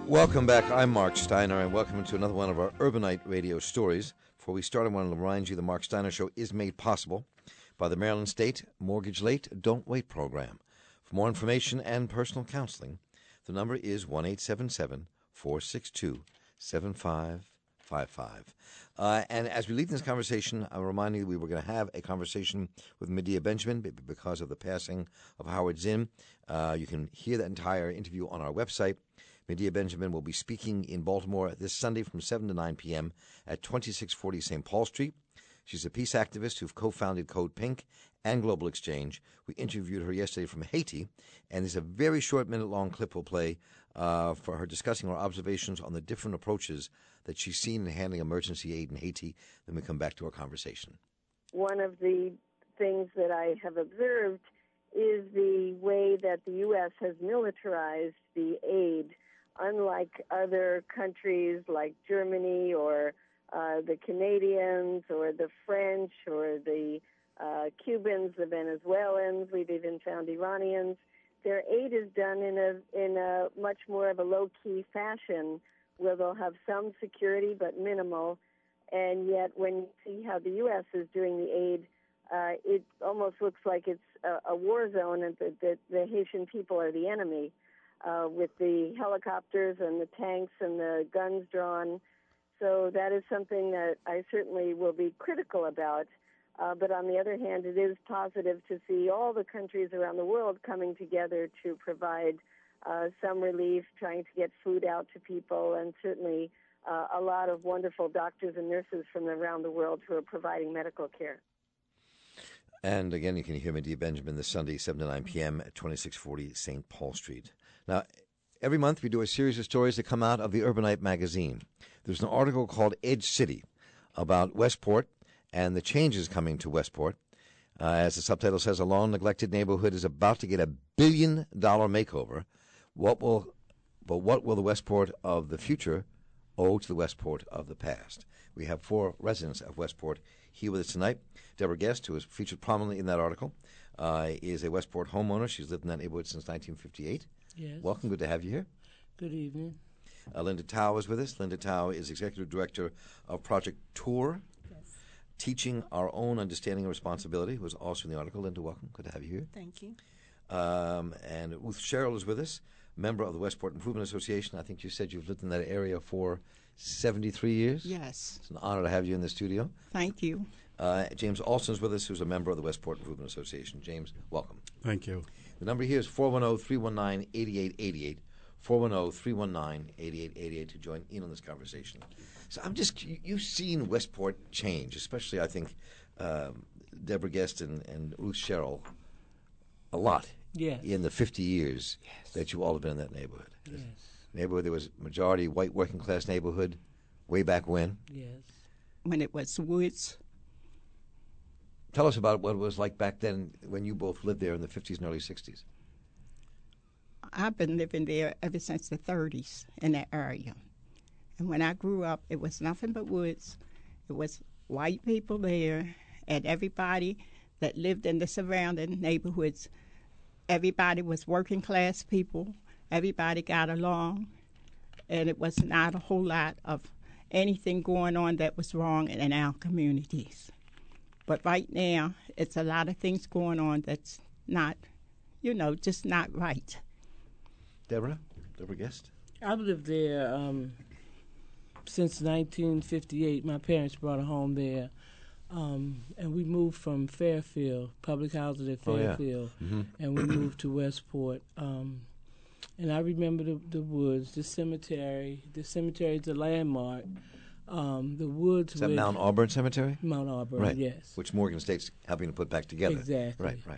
Welcome back. I'm Mark Steiner, and welcome to another one of our Urbanite Radio stories. Before we start, I want to remind you the Mark Steiner Show is made possible by the Maryland State Mortgage Late Don't Wait program. For more information and personal counseling, the number is 1-877-462-7555. And as we leave this conversation, I'm reminding you we were going to have a conversation with Medea Benjamin because of the passing of Howard Zinn. You can hear that entire interview on our website. Medea Benjamin will be speaking in Baltimore this Sunday from 7 to 9 p.m. at 2640 St. Paul Street. She's a peace activist who co-founded Code Pink and Global Exchange. We interviewed her yesterday from Haiti, and there's a very short minute-long clip we'll play for her discussing her observations on the different approaches that she's seen in handling emergency aid in Haiti. Then we come back to our conversation. One of the things that I have observed is the way that the U.S. has militarized the aid. Unlike other countries like Germany or the Canadians or the French or the Cubans, the Venezuelans, we've even found Iranians, their aid is done in a much more of a low-key fashion where they'll have some security but minimal. And yet when you see how the U.S. is doing the aid, it almost looks like it's a war zone and that the Haitian people are the enemy. With the helicopters and the tanks and the guns drawn. So that is something that I certainly will be critical about. But on the other hand, it is positive to see all the countries around the world coming together to provide some relief, trying to get food out to people, and certainly a lot of wonderful doctors and nurses from around the world who are providing medical care. And again, you can hear Medea Benjamin this Sunday, 7 to 9 p.m. at 2640 St. Paul Street. Now, every month we do a series of stories that come out of the Urbanite magazine. There's an article called Edge City about Westport and the changes coming to Westport. As the subtitle says, a long-neglected neighborhood is about to get a $1 billion makeover. What will the Westport of the future owe to the Westport of the past? We have 4 residents of Westport here with us tonight. Deborah Guest, who is featured prominently in that article, is a Westport homeowner. She's lived in that neighborhood since 1958. Yes. Welcome. Good to have you here. Good evening. Linda Tao is with us. Linda Tao is Executive Director of Project TOUR, Yes. Teaching Our Own Understanding and Responsibility, who was also in the article. Linda, welcome. Good to have you here. Thank you. And Ruth Sherrill is with us, member of the Westport Improvement Association. I think you said you've lived in that area for 73 years. Yes. It's an honor to have you in the studio. Thank you. James Alston is with us, who's a member of the Westport Improvement Association. James, welcome. Thank you. The number here is 410-319-8888, 410-319-8888 to join in on this conversation. So you've seen Westport change, especially, I think, Deborah Guest and Ruth Sherrill, a lot in the 50 years that you all have been in that neighborhood. Yes. Neighborhood that was majority white working class neighborhood way back when. Yes. When it was woods. Tell us about what it was like back then when you both lived there in the 50s and early 60s. I've been living there ever since the 30s in that area. And when I grew up, it was nothing but woods. It was white people there, and everybody that lived in the surrounding neighborhoods, everybody was working class people. Everybody got along, and it was not a whole lot of anything going on that was wrong in our communities. But right now, it's a lot of things going on that's not, just not right. Deborah Guest? I've lived there since 1958. My parents brought a home there, and we moved from Fairfield, public housing at Fairfield, and we moved to Westport. And I remember the woods, the cemetery. The cemetery is a landmark. The woods. Is that Mount Auburn Cemetery? Mount Auburn, right. Yes. Which Morgan State's helping to put back together. Exactly. Right.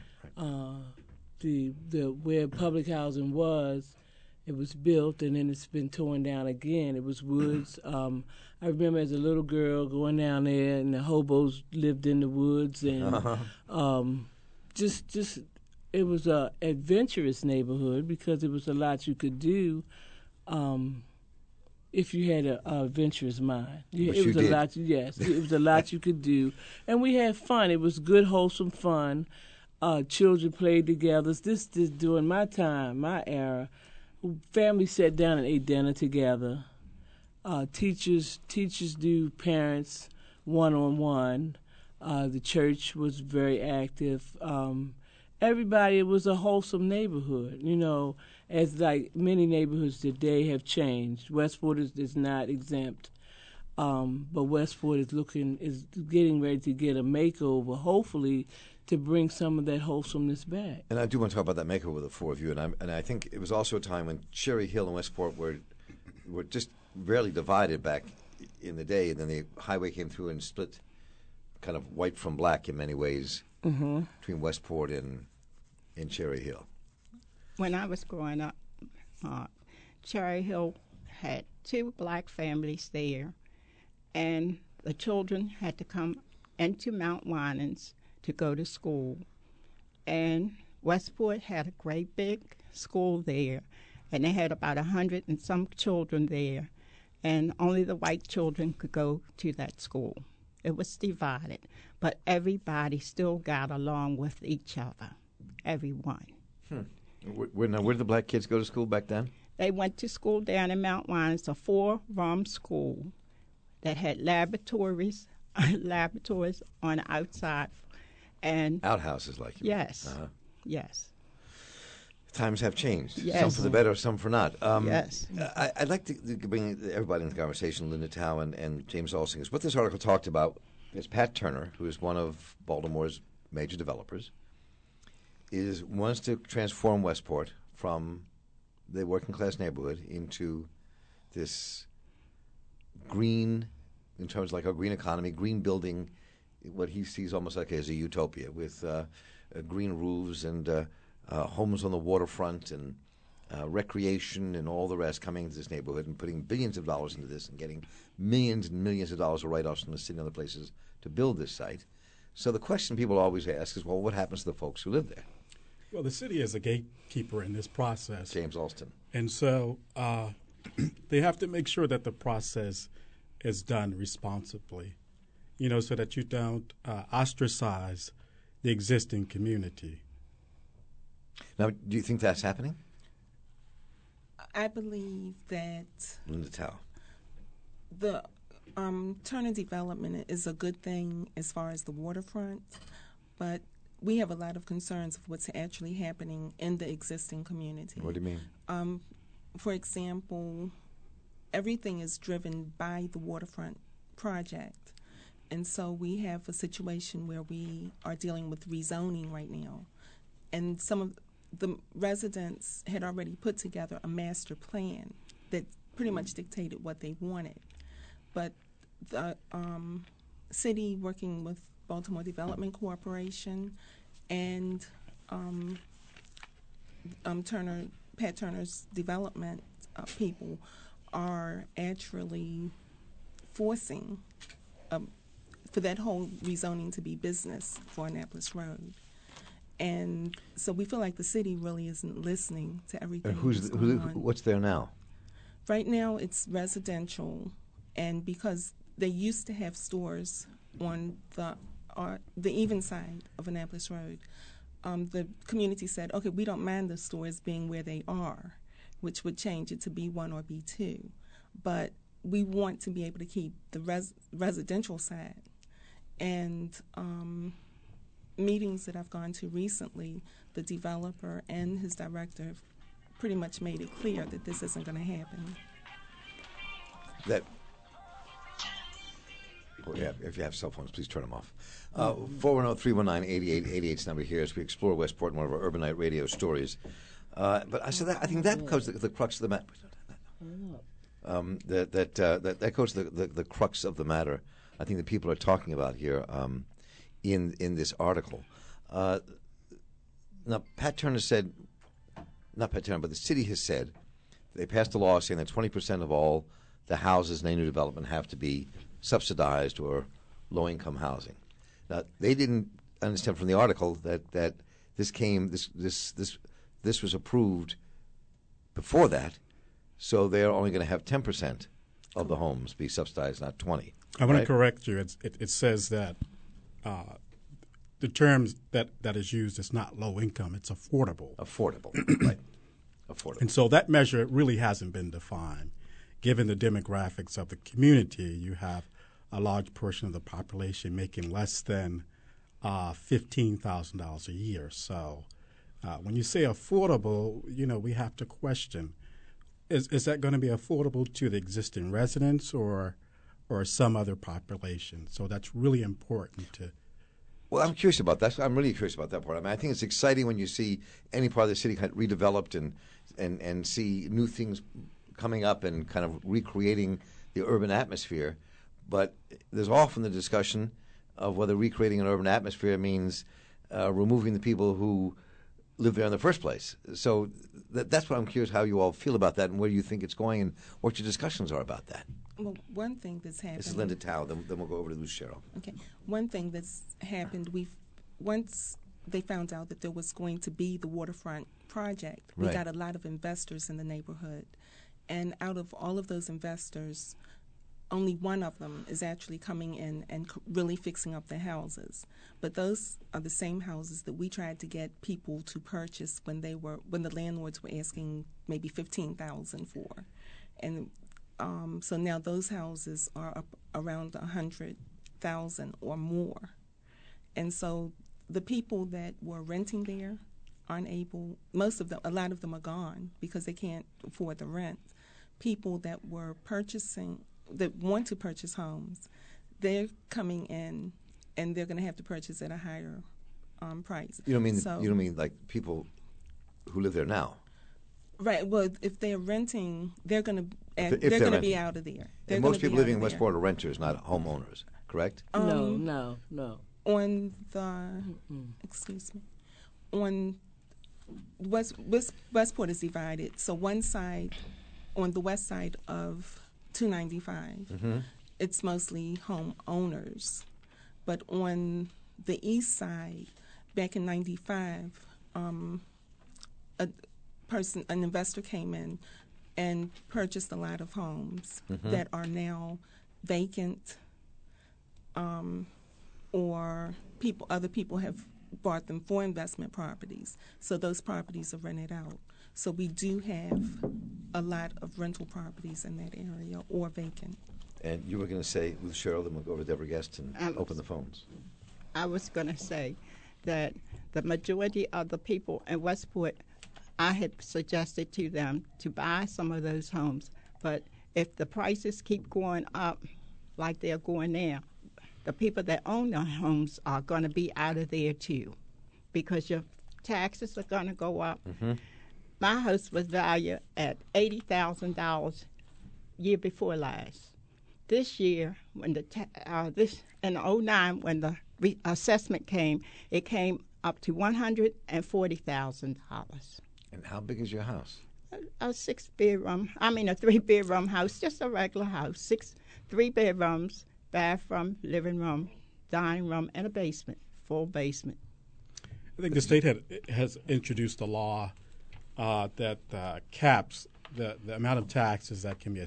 The where public housing was, it was built and then it's been torn down again. It was woods. I remember as a little girl going down there and the hobos lived in the woods and just. It was a adventurous neighborhood because it was a lot you could do if you had a adventurous mind. It was a lot. Yes, it was a lot you could do, and we had fun. It was good, wholesome fun. Children played together. This during my time, my era, families sat down and ate dinner together. Teachers do parents one-on-one. The church was very active. Everybody, it was a wholesome neighborhood, as like many neighborhoods today have changed. Westport is not exempt, but Westport is getting ready to get a makeover, hopefully, to bring some of that wholesomeness back. And I do want to talk about that makeover with the four of you, and I think it was also a time when Cherry Hill and Westport were just barely divided back in the day, and then the highway came through and split kind of white from black in many ways between Westport and Cherry Hill. When I was growing up, Cherry Hill had 2 black families there, and the children had to come into Mount Winans to go to school. And Westport had a great big school there, and they had about 100 and some children there, and only the white children could go to that school. It was divided, but everybody still got along with each other, everyone. Where did the black kids go to school back then? They went to school down in Mount Winans, a 4-room school that had laboratories on the outside. And outhouses, like you yes, yes. Times have changed. Yes. Some for the better, some for not. Yes. I'd like to bring everybody into the conversation, Linda Tao and James Alsingers. What this article talked about is Pat Turner, who is one of Baltimore's major developers, wants to transform Westport from the working class neighborhood into this green, in terms of like a green economy, green building, what he sees almost like as a utopia with green roofs and homes on the waterfront and recreation and all the rest coming into this neighborhood and putting billions of dollars into this and getting millions and millions of dollars of write-offs from the city and other places to build this site. So the question people always ask is, well, what happens to the folks who live there? Well, the city is a gatekeeper in this process. James Alston. And so they have to make sure that the process is done responsibly, so that you don't ostracize the existing community. Now, do you think that's happening? I believe that Linda Tao. the Turner development is a good thing as far as the waterfront, but we have a lot of concerns of what's actually happening in the existing community. What do you mean? For example, everything is driven by the waterfront project. And so we have a situation where we are dealing with rezoning right now. And some of the residents had already put together a master plan that pretty much dictated what they wanted. But the city, working with Baltimore Development Corporation and Pat Turner's development people, are actually forcing for that whole rezoning to be business for Annapolis Road. And so we feel like the city really isn't listening to everything that's going on. What's there now? Right now it's residential, and because they used to have stores on the even side of Annapolis Road, the community said, okay, we don't mind the stores being where they are, which would change it to B1 or B2. But we want to be able to keep the residential side. And meetings that I've gone to recently, the developer and his director pretty much made it clear that this isn't going to happen. If you have cell phones, please turn them off. 410-319-8888 is the number here as we explore Westport in one of our Urbanite radio stories. But I think that goes to the crux of the matter. That goes to the crux of the matter. I think that people are talking about here in this article. Now, Pat Turner said, not Pat Turner, but the city has said, they passed a law saying that 20% of all the houses in any new development have to be subsidized or low-income housing. Now, they didn't understand from the article that this was approved before that, so they're only going to have 10% of the homes be subsidized, not 20%. I want to correct you. It says that the term that is used is not low income; it's affordable. Affordable, right? affordable. And so that measure really hasn't been defined. Given the demographics of the community, you have a large portion of the population making less than $15,000 a year. So when you say affordable, we have to question, is that going to be affordable to the existing residents or some other population? So that's really important to. Well, I'm curious about that. I'm really curious about that part. I mean, I think it's exciting when you see any part of the city kind of redeveloped and see new things coming up and kind of recreating the urban atmosphere. But there's often the discussion of whether recreating an urban atmosphere means removing the people who live there in the first place. So that's what I'm curious how you all feel about that and where you think it's going and what your discussions are about that. Well, one thing that's happened. This is Linda Tao. Then we'll go over to Lucero. Okay. One thing that's happened. Once they found out that there was going to be the waterfront project, we got a lot of investors in the neighborhood, and out of all of those investors, only one of them is actually coming in and really fixing up their houses. But those are the same houses that we tried to get people to purchase when the landlords were asking maybe $15,000 for, and so now those houses are up around $100,000 or more, and so the people that were renting there aren't able. A lot of them are gone because they can't afford the rent. People that were purchasing, that want to purchase homes, they're coming in and they're going to have to purchase at a higher price. You don't mean like people who live there now? Right. Well, if they're renting, they're going to be out of there. And most people living in Westport are renters, not homeowners. Correct? No. On the excuse me, on Westport is divided. So one side, on the west side of 295, it's mostly homeowners, but on the east side, back in '95, an investor came in and purchased a lot of homes that are now vacant, or other people have bought them for investment properties. So those properties are rented out. So we do have a lot of rental properties in that area or vacant. And you were going to say with Cheryl, then we'll go over to Deborah Guest and open the phones. I was going to say that the majority of the people in Westport, I had suggested to them to buy some of those homes. But if the prices keep going up like they're going now, the people that own the homes are going to be out of there too, because your taxes are going to go up. My house was valued at $80,000 year before last. This year, when in '09, when the assessment came, it came up to $140,000. And how big is your house? A 3-bedroom house, just a regular house. 3 bedrooms, bathroom, living room, dining room, and a basement, full basement. I think the state has introduced a law that caps the amount of taxes that can be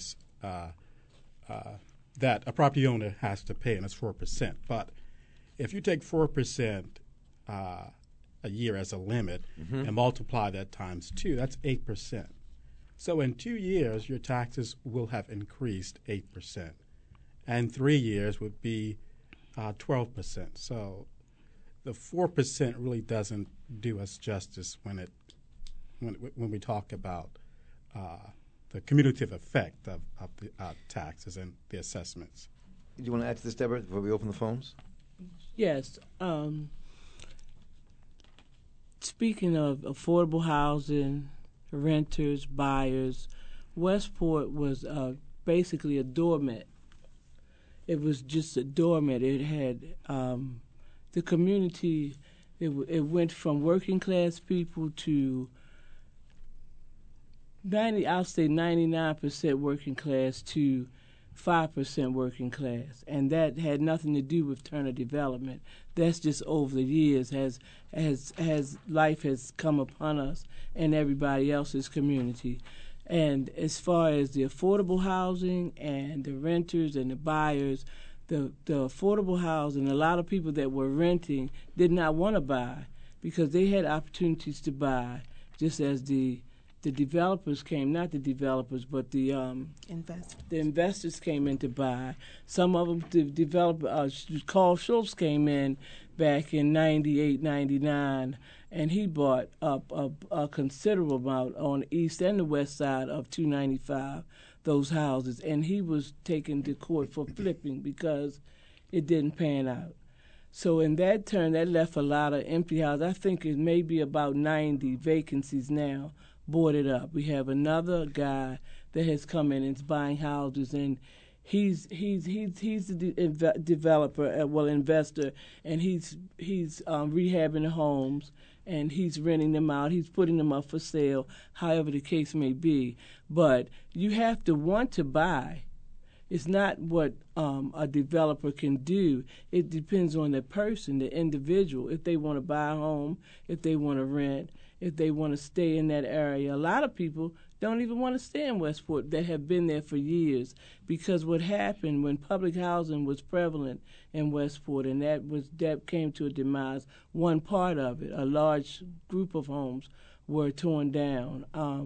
that a property owner has to pay, and it's 4%. But if you take 4% a year as a limit and multiply that times 2, that's 8%. So in 2 years, your taxes will have increased 8%, and 3 years would be 12%. So the 4% really doesn't do us justice when we talk about the cumulative effect of the taxes and the assessments. Do you want to add to this, Deborah, before we open the phones? Yes. Speaking of affordable housing, renters, buyers, Westport was basically a doormat. It was just a doormat. It had the community. It went from working class people to 99% working class to 5% working class, and that had nothing to do with Turner Development. That's just over the years as life has come upon us and everybody else's community. And as far as the affordable housing and the renters and the buyers, the affordable housing, a lot of people that were renting did not want to buy because they had opportunities to buy, just as the the developers came, not the developers, but the investors came in to buy. Some of them, the developer, Carl Schultz came in back in 98, 99, and he bought up a considerable amount on the east and the west side of 295, those houses, and he was taken to court for flipping because it didn't pan out. So in that turn, that left a lot of empty houses. I think it may be about 90 vacancies now, boarded up. We have another guy that has come in and is buying houses, and he's the developer, investor, and he's rehabbing the homes, and he's renting them out. He's putting them up for sale, however the case may be. But you have to want to buy. It's not what a developer can do. It depends on the person, the individual, if they want to buy a home, if they want to rent, if they want to stay in that area. A lot of people don't even want to stay in Westport that have been there for years, because what happened when public housing was prevalent in Westport, and that came to a demise, one part of it, a large group of homes were torn down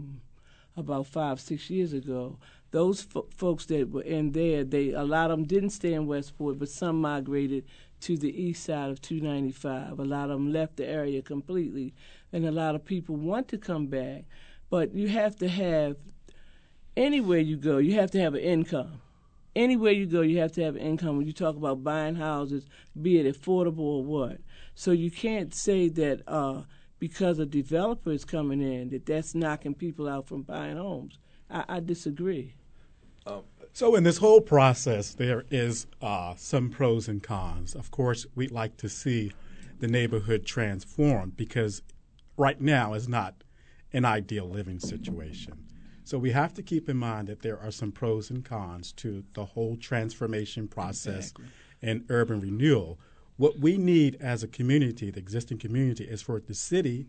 about 5-6 years ago. Those folks that were in there, a lot of them didn't stay in Westport, but some migrated to the east side of 295. A lot of them left the area completely, and a lot of people want to come back. But you have to have, anywhere you go, you have to have an income. Anywhere you go, you have to have an income when you talk about buying houses, be it affordable or what. So you can't say that because a developer is coming in, that's knocking people out from buying homes. I disagree. So in this whole process, there is some pros and cons. Of course, we'd like to see the neighborhood transformed, because right now is not an ideal living situation. So we have to keep in mind that there are some pros and cons to the whole transformation process and urban renewal. What we need as a community, the existing community, is for the city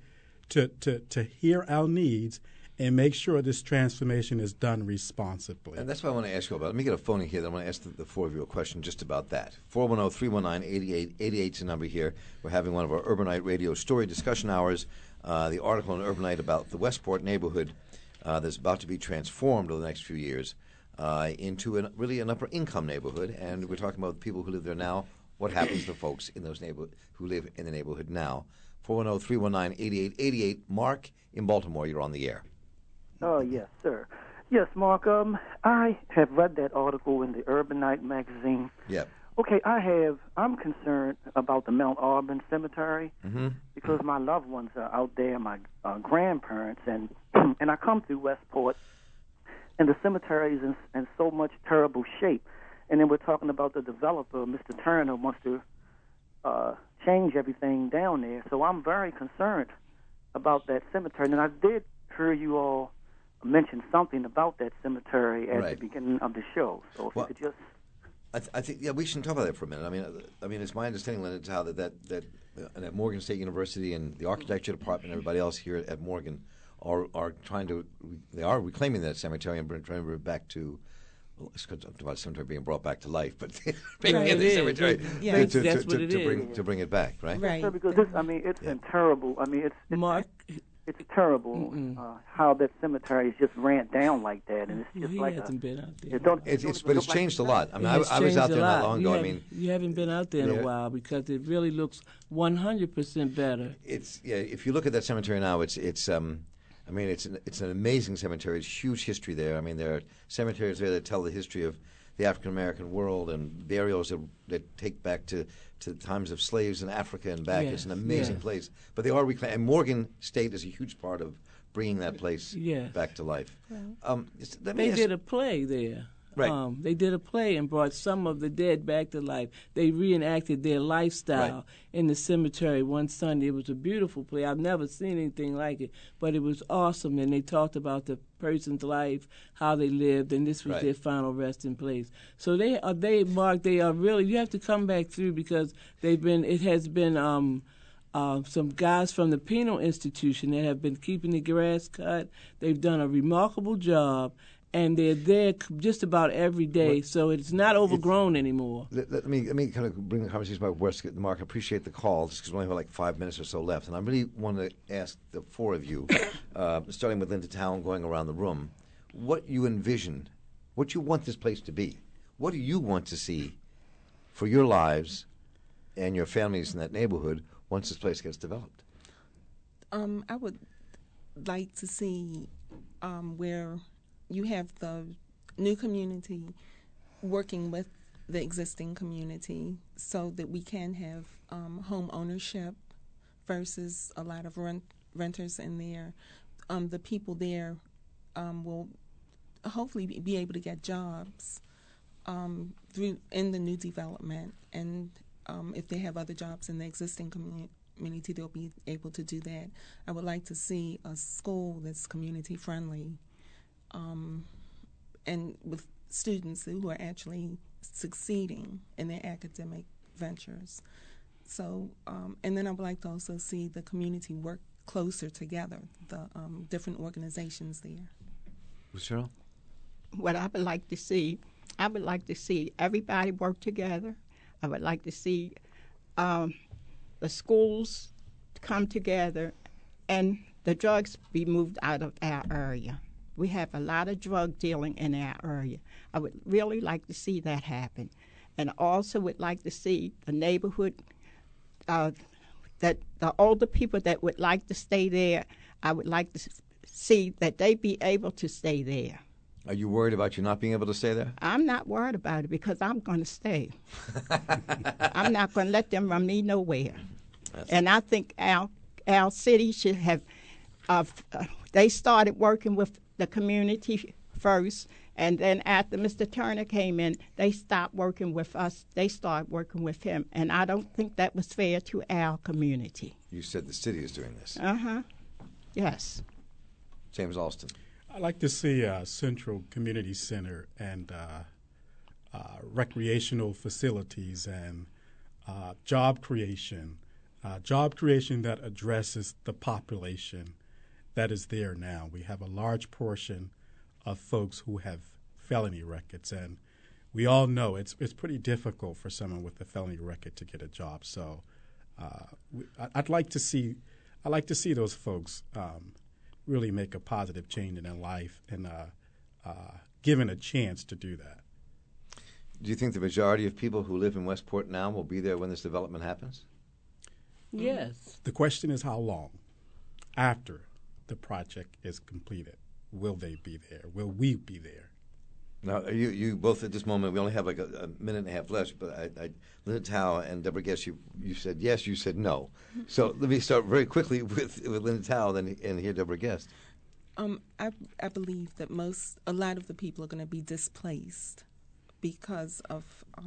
to hear our needs and make sure this transformation is done responsibly. And that's what I want to ask you about. Let me get a phone in here. I want to ask the four of you a question just about that. 410-319-8888 is the number here. We're having one of our Urbanite Radio story discussion hours. The article in Urbanite about the Westport neighborhood that's about to be transformed over the next few years into really an upper-income neighborhood. And we're talking about the people who live there now. What happens to folks in those who live in the neighborhood now? 410-319-8888. Mark in Baltimore, you're on the air. Oh, yes, sir. Yes, Mark, I have read that article in the Urbanite magazine. Yep. Okay, I'm concerned about the Mount Auburn Cemetery because my loved ones are out there, my grandparents, and I come through Westport, and the cemetery is in so much terrible shape. And then we're talking about the developer, Mr. Turner, wants to change everything down there. So I'm very concerned about that cemetery. And I did hear you all mention something about that cemetery at the beginning of the show. So if you could just... I think we should talk about that for a minute. I mean, it's my understanding, Leonard, how that at Morgan State University and the architecture department and everybody else here at Morgan are reclaiming that cemetery and trying to bring it back to. Well, it's about cemetery being brought back to life, but bringing the cemetery to bring it back, right? Right. Yes, because it's been terrible. It's terrible how that cemetery is just ran down like that, and it's just he like hasn't been out there. But it's changed a lot. I mean, I was out there not long ago. You haven't been out there in a while because it really looks 100% better. If you look at that cemetery now, it's an amazing cemetery. It's huge history there. I mean, there are cemeteries there that tell the history of the African American world and burials that take back to times of slaves in Africa and back. It's an amazing place. But they are reclaimed. And Morgan State is a huge part of bringing that place back to life. They did a play there. Right. They did a play and brought some of the dead back to life. They reenacted their lifestyle in the cemetery one Sunday. It was a beautiful play. I've never seen anything like it, but it was awesome. And they talked about the person's life, how they lived, and this was their final resting place. So Mark, they are really. You have to come back through because it has been. Some guys from the Penal Institution that have been keeping the grass cut. They've done a remarkable job. and they're there just about every day, so it's not overgrown anymore. Let me kind of bring the conversation about Westgate. Mark, I appreciate the call, just because we only have like 5 minutes or so left, and I really want to ask the four of you, starting with Linda Town, going around the room, what you envision, what you want this place to be. What do you want to see for your lives and your families in that neighborhood once this place gets developed? I would like to see where you have the new community working with the existing community so that we can have home ownership versus a lot of renters in there. The people there will hopefully be able to get jobs through in the new development, and if they have other jobs in the existing community, they'll be able to do that. I would like to see a school that's community friendly, and with students who are actually succeeding in their academic ventures. So, and then I would like to also see the community work closer together, the different organizations there. Cheryl? What I would like to see everybody work together. I would like to see the schools come together and the drugs be moved out of our area. We have a lot of drug dealing in our area. I would really like to see that happen. And also would like to see the neighborhood, that the older people that would like to stay there, I would like to see that they be able to stay there. Are you worried about you not being able to stay there? I'm not worried about it because I'm going to stay. I'm not going to let them run me nowhere. And I think our city should have, they started working with the community first, and then after Mr. Turner came in, they stopped working with us. They started working with him, and I don't think that was fair to our community. You said the city is doing this. Uh-huh. Yes. James Alston. I'd like to see a central community center and recreational facilities and job creation that addresses the population that is there now. We have a large portion of folks who have felony records, and we all know it's pretty difficult for someone with a felony record to get a job. So I'd like to see those folks really make a positive change in their life and given a chance to do that. Do you think the majority of people who live in Westport now will be there when this development happens? Yes. The question is how long after the project is completed will they be there? Will we be there? Now, you both at this moment, we only have like a minute and a half left, but Linda Tao and Deborah Guest, you said yes, you said no. So let me start very quickly with Linda Tao and hear Deborah Guest. I believe that a lot of the people are going to be displaced because of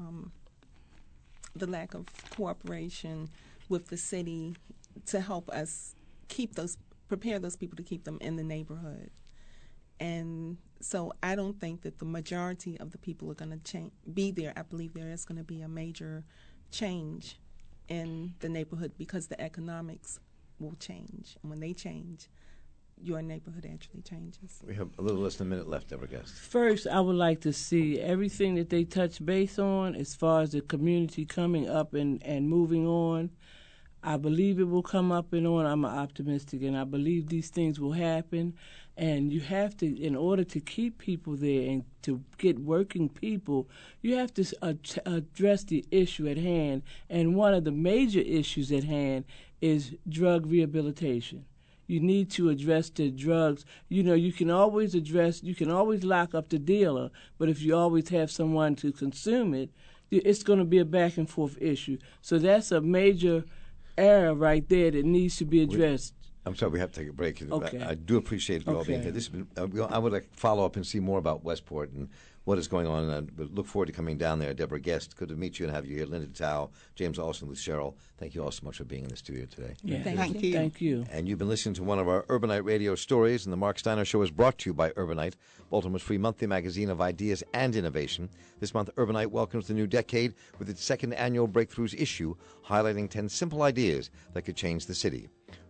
the lack of cooperation with the city to help us prepare those people to keep them in the neighborhood. And so I don't think that the majority of the people are going to be there. I believe there is going to be a major change in the neighborhood because the economics will change. And when they change, your neighborhood actually changes. We have a little less than a minute left, Deborah Guest. First, I would like to see everything that they touch base on as far as the community coming up and moving on. I believe it will come up and on. I'm optimistic, and I believe these things will happen. And you have to, in order to keep people there and to get working people, you have to address the issue at hand. And one of the major issues at hand is drug rehabilitation. You need to address the drugs. You know, you can always lock up the dealer, but if you always have someone to consume it, it's going to be a back and forth issue. So that's a major error right there that needs to be addressed. I'm sorry, we have to take a break. Okay. I do appreciate you all being here. This has been, I would like to follow up and see more about Westport and what is going on. And I look forward to coming down there. Deborah Guest, good to meet you and have you here. Linda Tao, James Alston with Cheryl. Thank you all so much for being in the studio today. Yeah. Thank you. Thank you. And you've been listening to one of our Urbanite radio stories, and the Mark Steiner Show is brought to you by Urbanite, Baltimore's free monthly magazine of ideas and innovation. This month, Urbanite welcomes the new decade with its second annual Breakthroughs issue, highlighting 10 simple ideas that could change the city.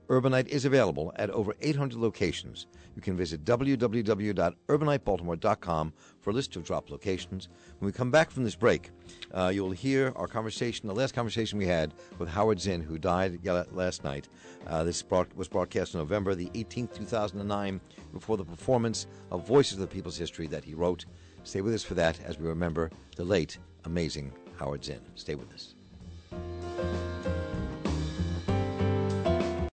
Urbanite is available at over 800 locations. You can visit www.urbanitebaltimore.com for a list of drop locations. When we come back from this break, you'll hear our conversation, the last conversation we had with Howard Zinn, who died last night. This was broadcast on November the 18th, 2009, before the performance of Voices of the People's History that he wrote. Stay with us for that as we remember the late, amazing Howard Zinn. Stay with us.